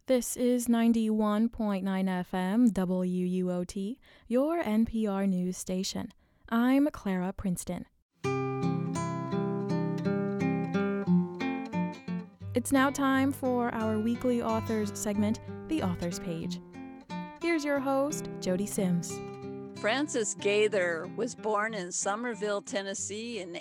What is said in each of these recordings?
This is 91.9 FM WUOT, your NPR news station. I'm Clara Princeton. It's now time for our weekly authors segment, The Authors Page. Here's your host, Jody Sims. Frances Gaither was born in Somerville, Tennessee in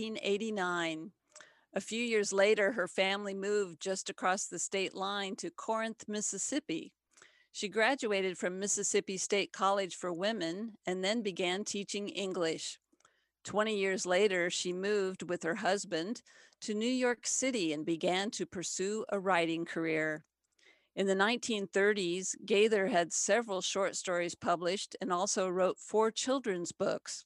1889. A few years later, her family moved just across the state line to Corinth, Mississippi. She graduated from Mississippi State College for Women and then began teaching English. 20 years later, she moved with her husband to New York City and began to pursue a writing career. In the 1930s, Gaither had several short stories published and also wrote 4 children's books.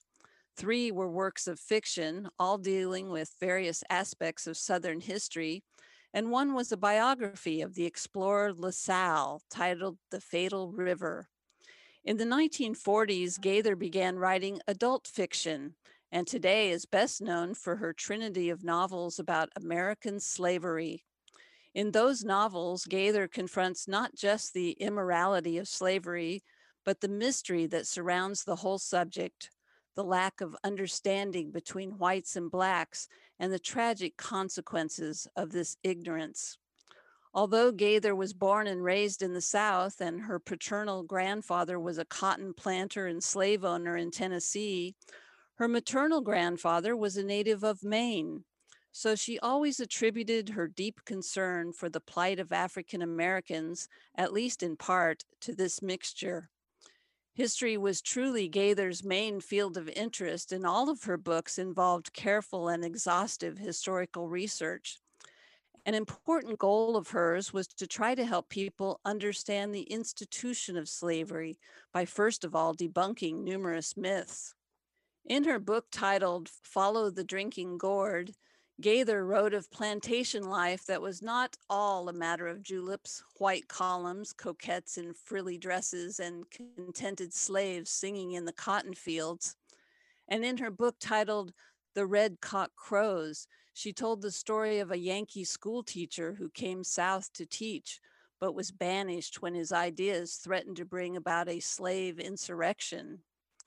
3 were works of fiction, all dealing with various aspects of Southern history, and 1 was a biography of the explorer La Salle, titled The Fatal River. In the 1940s, Gaither began writing adult fiction, and today is best known for her trinity of novels about American slavery. In those novels, Gaither confronts not just the immorality of slavery, but the mystery that surrounds the whole subject, the lack of understanding between whites and blacks, and the tragic consequences of this ignorance. Although Gaither was born and raised in the South, and her paternal grandfather was a cotton planter and slave owner in Tennessee, her maternal grandfather was a native of Maine. So she always attributed her deep concern for the plight of African Americans, at least in part, to this mixture. History was truly Gaither's main field of interest, and all of her books involved careful and exhaustive historical research. An important goal of hers was to try to help people understand the institution of slavery by first of all debunking numerous myths. In her book titled Follow the Drinking Gourd, Gaither wrote of plantation life that was not all a matter of juleps, white columns, coquettes in frilly dresses, and contented slaves singing in the cotton fields. And in her book titled The Red Cock Crows, she told the story of a Yankee school teacher who came south to teach, but was banished when his ideas threatened to bring about a slave insurrection.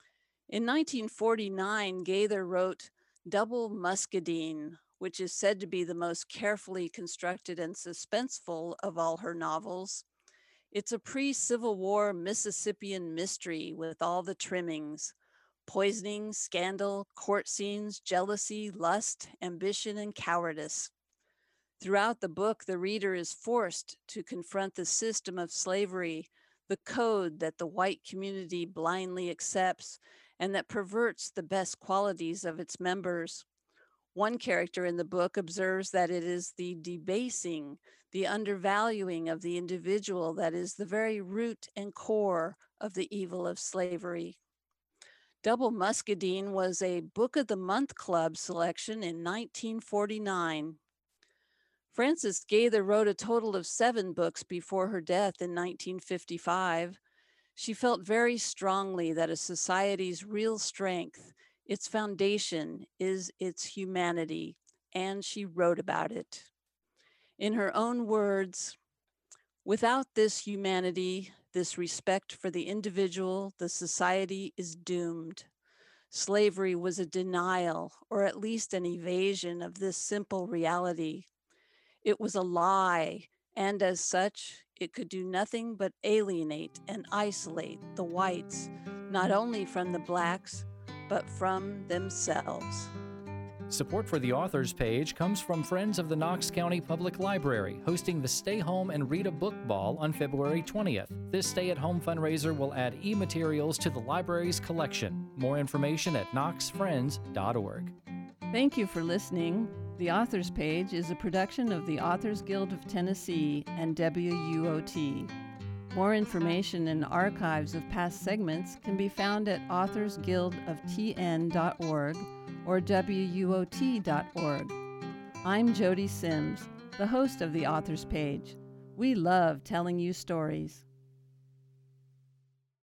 In 1949, Gaither wrote Double Muscadine, which is said to be the most carefully constructed and suspenseful of all her novels. It's a pre-Civil War Mississippian mystery with all the trimmings: poisoning, scandal, court scenes, jealousy, lust, ambition, and cowardice. Throughout the book, the reader is forced to confront the system of slavery, the code that the white community blindly accepts and that perverts the best qualities of its members. One character in the book observes that it is the debasing, the undervaluing of the individual that is the very root and core of the evil of slavery. Double Muscadine was a Book of the Month Club selection in 1949. Frances Gaither wrote a total of 7 books before her death in 1955. She felt very strongly that a society's real strength, its foundation, is its humanity, and she wrote about it. In her own words, without this humanity, this respect for the individual, the society is doomed. Slavery was a denial, or at least an evasion of this simple reality. It was a lie, and as such, it could do nothing but alienate and isolate the whites, not only from the blacks, but from themselves. Support for the Authors Page comes from Friends of the Knox County Public Library, hosting the Stay Home and Read a Book Ball on February 20th. This stay-at-home fundraiser will add e-materials to the library's collection. More information at knoxfriends.org. Thank you for listening. The Authors Page is a production of the Authors Guild of Tennessee and WUOT. More information and archives of past segments can be found at authorsguildoftn.org or WUOT.org. I'm Jody Sims, the host of the Authors Page. We love telling you stories.